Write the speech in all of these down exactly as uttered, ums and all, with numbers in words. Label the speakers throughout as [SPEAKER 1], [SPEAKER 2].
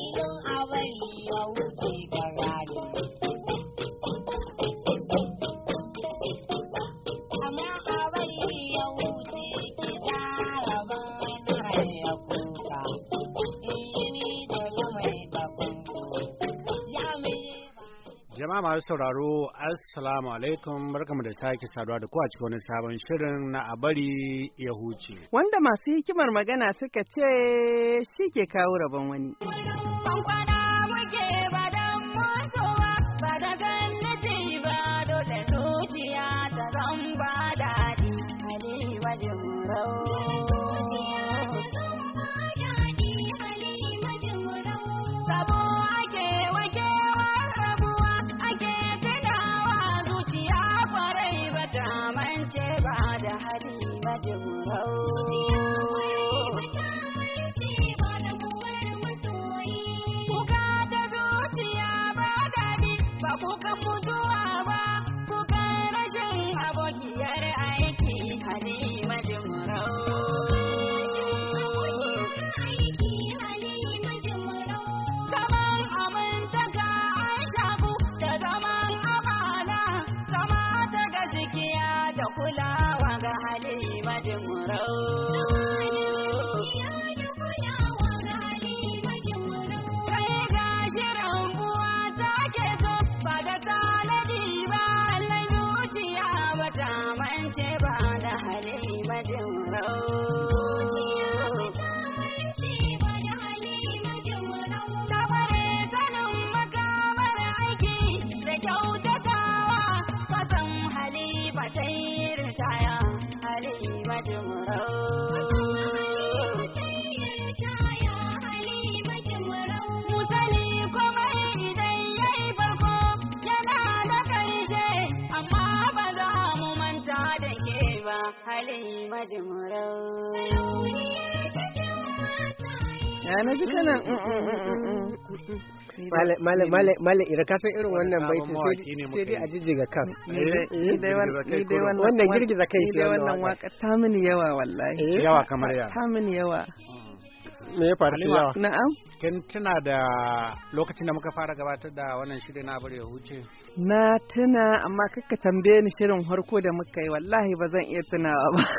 [SPEAKER 1] Jama'a masu sauraro, Assalamu alaikum, barkamu da sake saduwa da ku a cikin wani sabon shirin na a bari ya huce.
[SPEAKER 2] Wanda masu hikimar magana suka ce shi ke kawo rabon wani. Ya na ji kana
[SPEAKER 3] Mala ira ka san irin wannan baiti sai dai a jijjiga kan. Wannan girgiza kai ce
[SPEAKER 2] wannan waka ta mini yawa wallahi.
[SPEAKER 1] Yawa kamar ya.
[SPEAKER 2] Ta mini yawa.
[SPEAKER 3] Me ya faru yawa?
[SPEAKER 2] Na'am.
[SPEAKER 1] Kin tuna da lokacin da muka fara gabatar da wannan shirin na bari ya huce?
[SPEAKER 2] Na tuna amma kaka tambaye ni shirin harko da muka yi wallahi ba zan iya tunawa ba.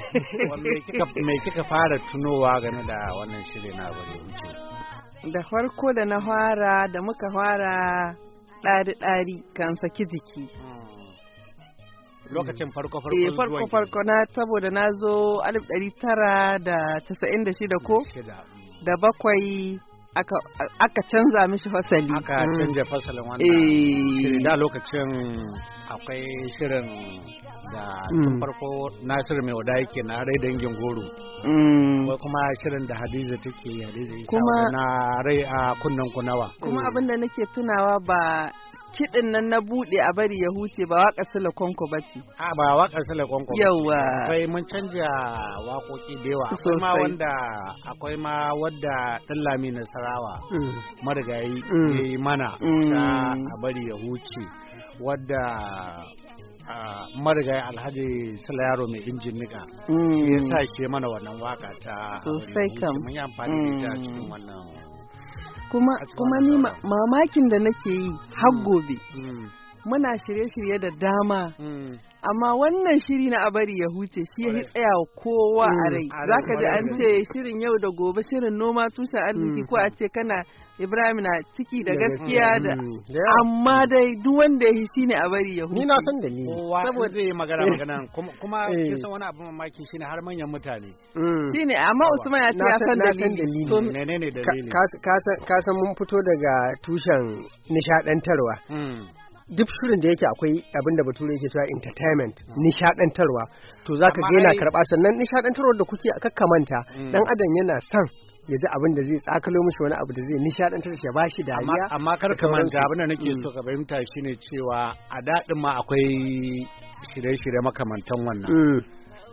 [SPEAKER 1] Me kika fara tunowa game da wannan shirin na bari ya huce?
[SPEAKER 2] Da farko da na fara da muka fara ɗari-ɗari kan saki jiki.
[SPEAKER 1] Lokacin farko farko
[SPEAKER 2] eh farko farko na saboda na zo alif ɗari tara da casa'in da shida ko da bakwai aka aka canza mishi fasali
[SPEAKER 1] aka canja fasalin wannan eh da lokacin akwai shirin da tun farko Nasiru mai wada yake na rai dangin goro ko kuma shirin da Hadiza take Hadiza kuma na rai a kunnan kunawa
[SPEAKER 2] kuma abinda nake tunawa ba kiɗin nan na buɗe a bari ya huce ba waƙar Sule Konko ba ce.
[SPEAKER 1] A ba waƙar Sule Konko ba ce.
[SPEAKER 2] Yawwa.
[SPEAKER 1] Akwai mun canja waƙoƙi da yawa. Akwai ma wanda akwai ma wadda Ɗanlami Nasarawa marigayi ya yi mana ta a bari ya huce wadda marigayi Alhaji Sule Yaro mai injin nika. Ya sa shi mana wannan waƙa ta.
[SPEAKER 2] Sosai kam.
[SPEAKER 1] Mun yi amfani da ita cikin wannan.
[SPEAKER 2] kuma kuma ni mamakin da nake yi har gobe muna shirye-shirye da dama amma wannan shiri na abari ya huce shi ya tsaya wa kowa a rai zaka ji an ce shirin yau da gobe shirin noma tushen arziki ko a ce kana Ibrahim na ciki da gaskiya da amma dai duk wanda ya yi shine abari ya huce
[SPEAKER 3] ni na san dalili
[SPEAKER 1] saboda zai magana magana kuma kin san wani abu mamaki shine har manyan mutane
[SPEAKER 2] shine amma Usman ya ce ya san dalili
[SPEAKER 1] to menene dalili
[SPEAKER 3] ka san mun fito daga tushen nishadantarwa duk shirin da yake akwai abin da bature yake cewa entertainment nishadantarwa to zaka ga yana karba sannan nishadantarwar da kuke kakkamanta dan adam yana son ya ji abin da zai tsakalo mishi wani abu da zai nishadantar da shi ba shi dariya
[SPEAKER 1] amma kar ka manta abin da nake so ka fahimta shine cewa a dadin ma akwai shirye-shirye makamantan wannan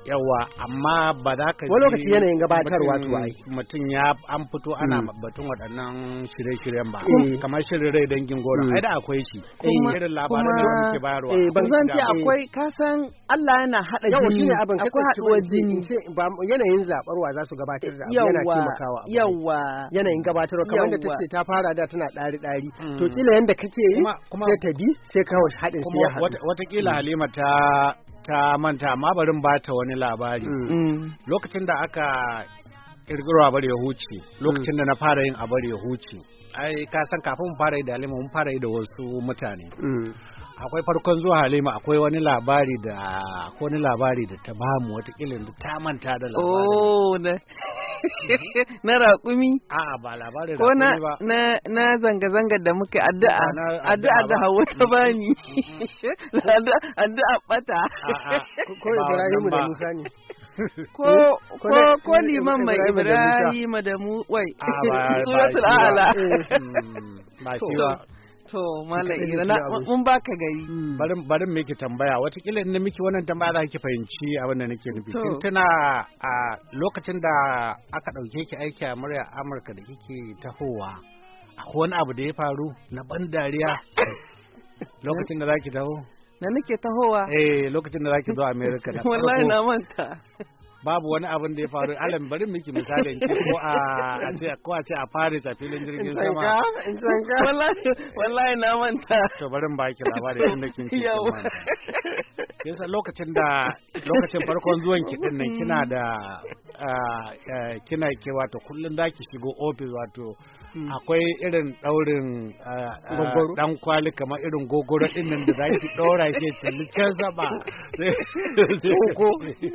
[SPEAKER 1] yawa amma ba za ka
[SPEAKER 3] wani lokaci yanayin gabatarwa to ai
[SPEAKER 1] mutum ya an fito ana batun waɗannan shirye-shiryen ba kamar shirin rai dangin goro ai da akwai shi irin labaran da muke bayarwa
[SPEAKER 2] eh ban san ce akwai kasan Allah yana hada jini akwai haduwar jini
[SPEAKER 3] ba yanayin zabarwa za su gabatar da yana taimakawa
[SPEAKER 2] yawa
[SPEAKER 3] yanayin gabatarwa kamar da tace ta fara da tana dari dari to kila yanda kake yi sai ta bi sai kawo hadin sai ya haɗu
[SPEAKER 1] wata kila Halima ta ta manta amma barin ba ta wani labari lokacin da aka kirkiro abar ya huce lokacin da na fara yin abar ya huce ai ka san kafin mu fara yi da Halima mun fara yi da wasu mutane akwai farkon zuwa Halima akwai wani labari da wani labari da ta bamu wata kilin da ta manta da labarin
[SPEAKER 2] oh na na raƙumi
[SPEAKER 1] a'a ba labarin
[SPEAKER 2] ko na na na zanga zanga da muke addu'a addu'a da Hauwa ta bani addu'a bata
[SPEAKER 3] ko Ibrahim da Musa ne
[SPEAKER 2] ko ko ko liman mai Ibrahim da mu wai suratul a'la
[SPEAKER 1] ba shi ba
[SPEAKER 2] to mallam Ira mun baka gari
[SPEAKER 1] barin barin miki tambaya watakila in miki wannan tambaya za ki fahimci abin da nake nufi kin tuna a lokacin da aka dauke ki aiki a murya Amurka da kike tahowa akwai wani abu da ya faru na ban dariya lokacin da zaki taho
[SPEAKER 2] na nake tahowa
[SPEAKER 1] eh lokacin da zaki zo America da
[SPEAKER 2] wallahi na manta
[SPEAKER 1] babu wani abin da ya faru alam bari miki misalin ki ko a a ce ko a ce a fare ta filin jirgin sama
[SPEAKER 2] in san ka wallahi wallahi na manta
[SPEAKER 1] to bari in baki labari inda kin ci yasa lokacin da lokacin farkon zuwan ki din nan kina da kina ke wato kullun zaki shigo office wato akwai irin daurin dan kwali kamar irin gogoro din nan da zaki daura shi cilli can saba ko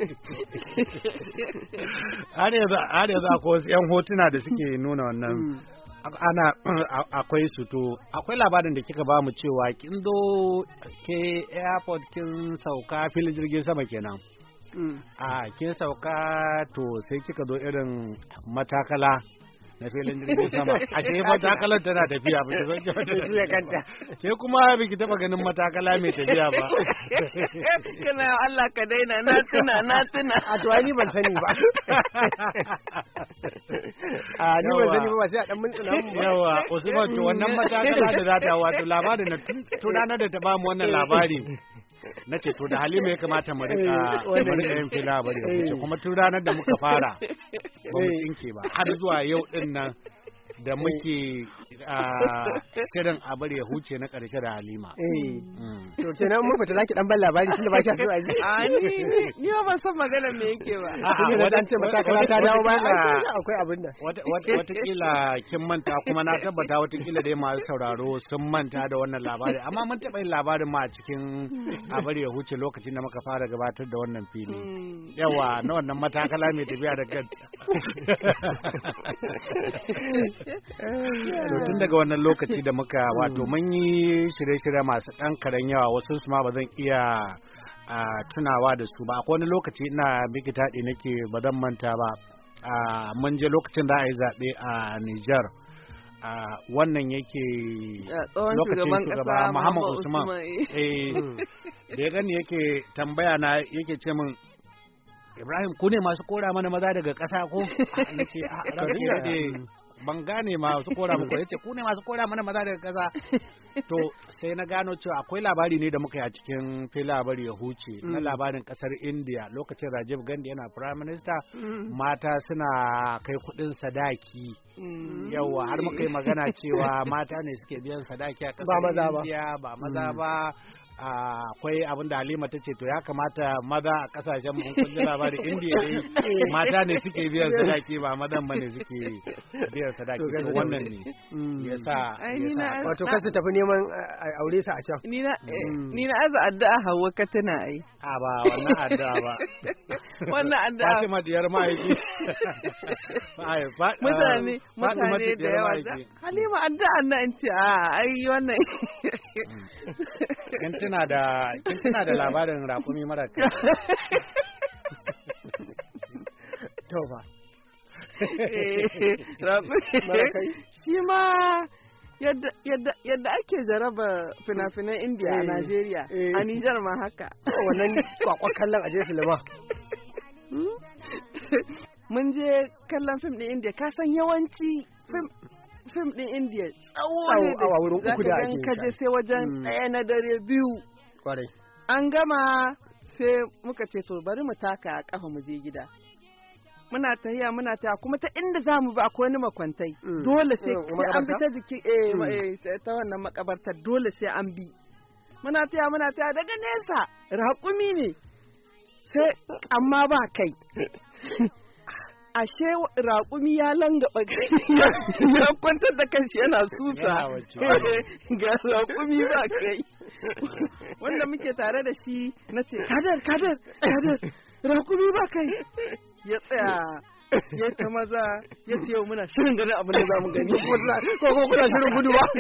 [SPEAKER 1] har yanzu har yanzu akwai wasu yan hotuna da suke nuna wannan ana akwai su to akwai labarin da kika ba mu cewa kin zo ke airport kin sauka filin jirgin sama kenan a kin sauka to sai kika zo irin matakala na filin jirgin sama a ce matakalar tana tafiya ba ta zo ki mata tafiya kanta ke kuma biki taba ganin matakala mai tafiya ba
[SPEAKER 2] kana Allah ka daina na tuna na tuna
[SPEAKER 3] a to ni ban sani ba a ni ban sani ba sai a dan mun tsina mu
[SPEAKER 1] yawa Usman to wannan matakala da za ta wato labarin na tun ranar da ta ba mu wannan labari na ce to da Halima ya kamata mu rika mu rika yin fila bari ce kuma tun ranar da muka fara ba mu tsinke ba har zuwa yau din nan da muke shirin a bari ya huce na karshe da Halima
[SPEAKER 3] to kenan mun fita zaki dan ban labari tunda ba ki so a ji
[SPEAKER 2] a ni ni ba san magana me yake ba
[SPEAKER 3] a wadan ce mata kala ta dawo ba akwai abin da
[SPEAKER 1] wata wata kila kin manta kuma na tabbata wata kila dai masu sauraro sun manta da wannan labari amma mun taba yin labarin ma a cikin a bari ya huce lokacin da muka fara gabatar da wannan fili yawa na wannan matakala mai tafiya da kanta to tun daga wannan lokaci da muka wato mun yi shirye-shirye masu ɗan karen yawa wasu su ma ba zan iya tunawa da su ba akwai wani lokaci ina miki taɗi nake ba zan manta ba mun je lokacin da a yi zaɓe a Nijar wannan yake lokacin shugaba Muhammad Usman da ya gani yake tambaya na yake ce min Ibrahim ku ne masu kora mana maza daga ƙasa ko nace a ban gane masu kora muku yace ku ne masu kora mana maza daga kaza to sai na gano cewa akwai labari ne da muka yi a cikin fili labari ya huce na labarin kasar India lokacin Rajiv Gandhi yana prime minister mata suna kai kudin sadaki yawa har muka yi magana cewa mata ne suke biyan sadaki a kasar India ba maza ba akwai abin da Halima ta ce to ya kamata maza a kasashen mun kun ji labarin Indiya ne mata ne suke biyan sadaki ba madan bane suke biyan sadaki to wannan ne yasa yasa
[SPEAKER 3] wato kasu tafi neman aure sa a can
[SPEAKER 2] ni na ni na aza addu'a Hauwa ka tana ai
[SPEAKER 1] a ba wannan addu'a ba
[SPEAKER 2] wannan addu'a
[SPEAKER 1] Fatima diyar mahaifi ai
[SPEAKER 2] mutane mutane da yawa Halima addu'a nan in ce a ai wannan
[SPEAKER 1] kin tuna da kin tuna da labarin raƙumi mara kai
[SPEAKER 3] to ba
[SPEAKER 2] raƙumi mara kai shi ma yadda yadda yadda ake jaraba fina-finan Indiya a Najeriya a Nijar ma haka
[SPEAKER 3] wannan kwakwa kallon aje silima
[SPEAKER 2] mun je kallon fim ɗin India ka san yawanci fim fim ɗin India tsawo ne da zaka gan kaje sai wajen ɗaya na dare biyu an gama sai muka ce to bari mu taka a kafa mu je gida muna tahiya muna tahiya kuma ta inda za mu bi akwai wani makwantai dole sai an bi ta jiki ta wannan makabartar dole sai an bi muna tahiya muna tahiya daga nesa raƙumi ne sai amma ba kai ashe raƙumi ya langaba ya kwantar da kanshi yana susa ga raƙumi ba kai wanda muke tare da shi na ce kadar kadar kadar raƙumi ba kai ya tsaya ya ta maza ya ce yau muna shirin ganin abin da za mu gani ko kuna shirin gudu ba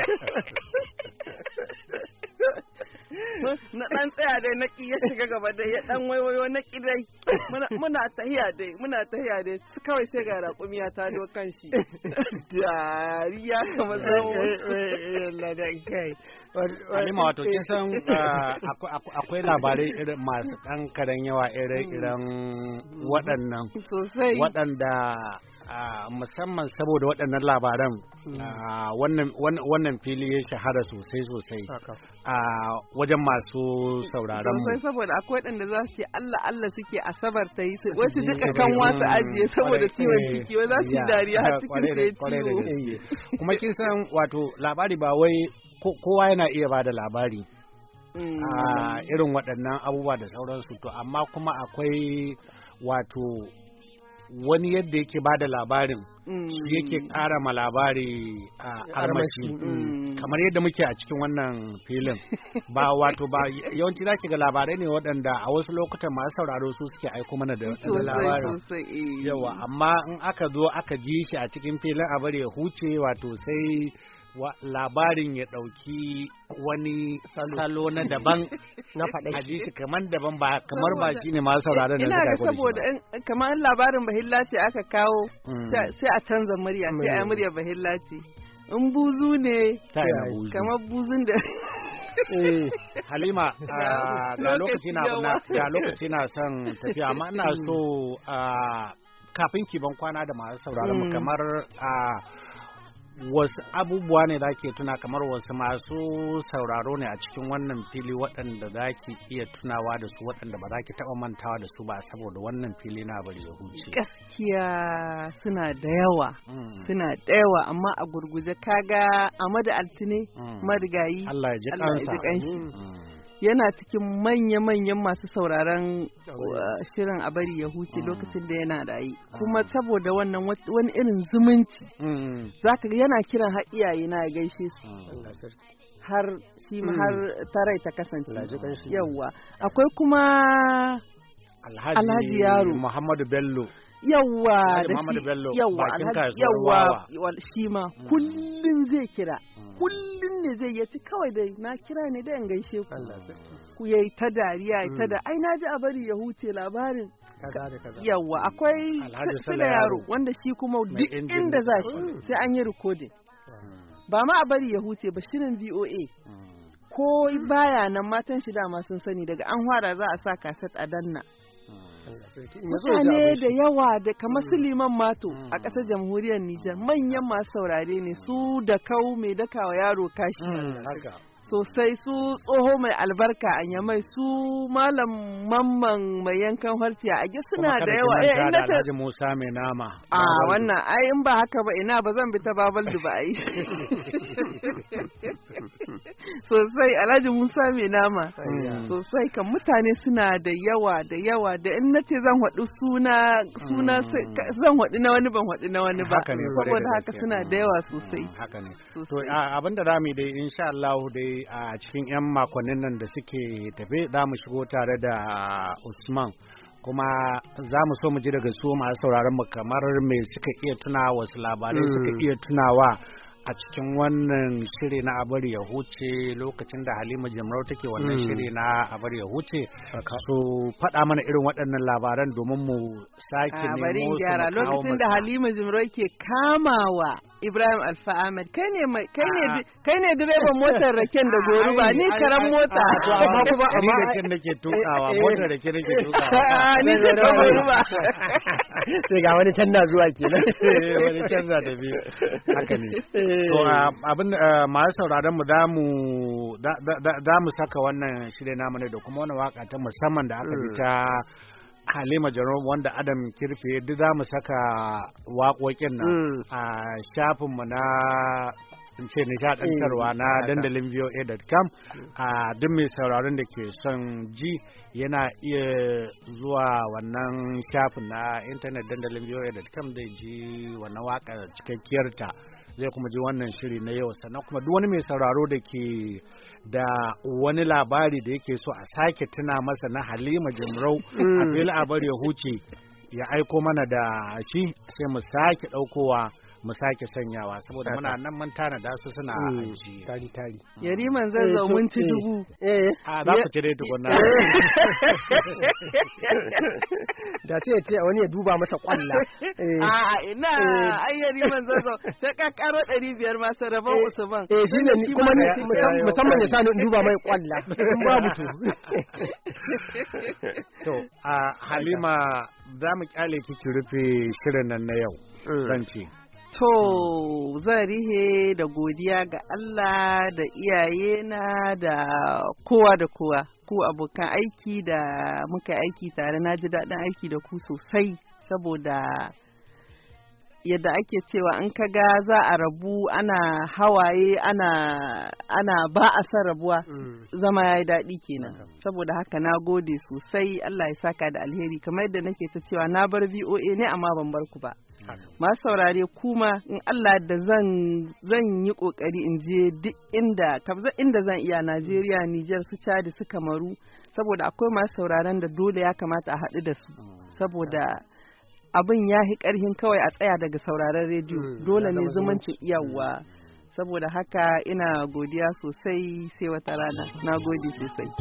[SPEAKER 2] na dan tsaya dai na ya shiga gaba dai ya dan waiwayo na dai muna tahiya dai muna tahiya dai kawai sai ga raƙumi ya tado kanshi dariya kamar zama
[SPEAKER 3] ladan kai
[SPEAKER 1] Halima wato kin san akwai labarai irin masu ɗan karen yawa irin waɗannan waɗanda musamman saboda waɗannan labaran wannan fili ya shahara sosai sosai a wajen masu sauraron mu
[SPEAKER 2] sosai saboda akwai waɗanda za su ce Allah Allah suke asabar ta yi su wasu duka kan wasu ajiye saboda ciwon ciki wai za su yi dariya har cikin sai ciwo
[SPEAKER 1] kuma kin san wato labari ba wai kowa yana iya ba da labari a irin waɗannan abubuwa da sauransu to amma kuma akwai wato wani yadda yake ba da labarin shi yake ƙara ma labari a armashi kamar yadda muke a cikin wannan filin ba wato ba yawanci zaki ga labarai ne waɗanda a wasu lokutan masu sauraro su suke aiko mana da labarin yawa amma in aka zo aka ji shi a cikin filin a bari ya huce wato sai labarin ya ɗauki wani salo na daban na faɗa a ji shi kamar daban ba kamar ba shi ne masu sauraron da suka
[SPEAKER 2] ina saboda kamar labarin bahilla ce aka kawo sai a canza murya sai a murya bahilla ce in buzu ne kamar buzun da
[SPEAKER 1] Halima ga lokaci na ga lokaci na son tafiya amma ina so kafin ki ban kwana da masu sauraron mu kamar wasu abubuwa ne da ke tuna kamar wasu masu sauraro ne a cikin wannan fili waɗanda za ki iya tunawa da su waɗanda ba za ki taɓa mantawa da su ba saboda wannan fili na bari ya huce.
[SPEAKER 2] Gaskiya suna da yawa, suna da yawa amma a gurguje kaga Amadu Altine marigayi
[SPEAKER 1] Allah ya ji kansa.
[SPEAKER 2] Yana cikin manya-manyan masu sauraron shirin a bari ya huce lokacin da yana rayu kuma saboda wannan wani irin zumunci zaka yana kiran har iyaye na gaishe su har shi har tarai ta kasance yawa akwai kuma Alhaji Yaro
[SPEAKER 1] Muhammadu Bello
[SPEAKER 2] yawa da shi yawa Alhaji yawa shi ma kullun zai kira kullun ne zai yaci kawai da na kira ne da in gaishe ku ku yayi ta dariya ta da ai naji a bari ya huce labarin yawa akwai Sule Yaro wanda shi kuma duk inda za shi sai an yi recording ba ma a bari ya huce ba shirin V O A ko baya nan matan shi dama sun sani daga an fara za a sa kaset a danna mutane da yawa da kamar su Liman Mato a ƙasar jamhuriyar Nijar manyan masu saurare ne su da kau mai dakawa yaro kashi sosai su tsoho mai albarka a Nyamai su malam mamman mai yankan harciya a ge suna da yawa
[SPEAKER 1] eh ina ta Alhaji Musa mai nama
[SPEAKER 2] a wannan ai in ba haka ba ina ba zan bi ta Babaldu ba ai sosai Alhaji Musa mai nama sosai kan mutane suna da yawa da yawa da in nace zan haɗu suna suna zan haɗu na wani ban haɗu na wani ba saboda haka suna da yawa sosai
[SPEAKER 1] haka ne to abinda zamu dai insha Allah dai a cikin 'yan makonnin nan da suke tafe za mu shigo tare da Usman kuma za mu so mu ji daga su masu sauraron mu kamar me suka iya tuna wasu labarai suka iya tunawa a cikin wannan shiri na abar ya huce lokacin da Halima Jimrau take wannan shiri na abar ya huce so faɗa mana irin waɗannan labaran domin mu sake nemo su
[SPEAKER 2] gyara lokacin da Halima Jimrau ke kamawa Ibrahim Alfa Ahmed kai ne kai ne kai ne direban motar raken da goru ba ni karan mota
[SPEAKER 1] to amma kuma amma raken da ke tukawa motar raken da ke tukawa
[SPEAKER 2] ni da goru ba
[SPEAKER 3] sai ga wani canza zuwa kenan
[SPEAKER 1] wani canza da biyu haka ne to abin masu sauraron mu za mu za mu saka wannan shirye namu ne da kuma wani waka ta musamman da aka bi ta Halima Jimrau wanda Adam Kirfe duk za mu saka waƙoƙin nan a shafinmu na ce nishaɗantarwa na dandalin V O A dot com a duk mai sauraron da ke son ji yana iya zuwa wannan shafin na intanet dandalin V O A dot com zai ji wannan waƙar cikakkiyarta zai kuma ji wannan shiri na yau sannan kuma duk wani mai sauraro da ke da wani labari da yake so a sake tuna masa na Halima Jimrau a bil abar ya huce ya aiko mana da shi sai mu sake ɗaukowa mu sake sanyawa saboda muna nan mun tana da su suna aji
[SPEAKER 3] tari tari
[SPEAKER 2] Yariman zan zo mun ci dubu
[SPEAKER 1] eh a za ku ci dai tukunna
[SPEAKER 3] da sai ya ce wani ya duba masa kwalla
[SPEAKER 2] a ina ai Yariman zan zo sai ka karo ɗari biyar ma sarrafan Usman
[SPEAKER 3] eh shine kuma musamman ya sa ni duba mai kwalla in babu to
[SPEAKER 1] to a Halima za mu kyale kiki rufe shirin nan na yau zan ce
[SPEAKER 2] To, zan rihe da godiya ga Allah da iyayena da kowa da kowa, ku abokan aiki da muka aiki tare na ji daɗin aiki da ku sosai saboda yadda ake cewa in ka ga za a rabu ana hawaye ana ana ba a san rabuwa mm. zama ya yi daɗi kenan mm. saboda haka na gode sosai Allah ya saka da alheri kamar yadda nake ta cewa na bar V O A ne amma ban bar ku ba masu saurare kuma in Allah da zan zan yi kokari in je duk inda kabza inda zan iya Najeriya Niger su Chad su Kamaru saboda akwai masu sauraren da dole ya kamata a haɗu da su saboda abin ya hi ƙarhin kawai a tsaya daga sauraron rediyo mm, dole ne zumuncin iyawa saboda haka ina godiya sosai sai wata rana na gode sosai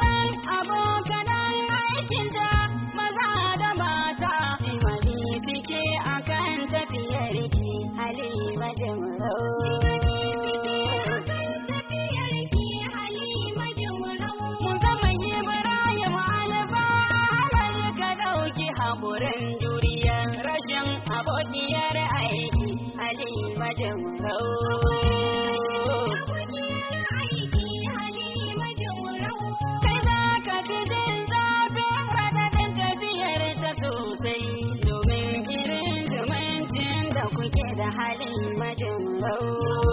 [SPEAKER 4] abokiyar aiki Halima Jimrau. Kai za ka fi jin zafin raɗaɗin tafiyar ta sosai domin irin zumuncin da kuke da Halima Jimrau.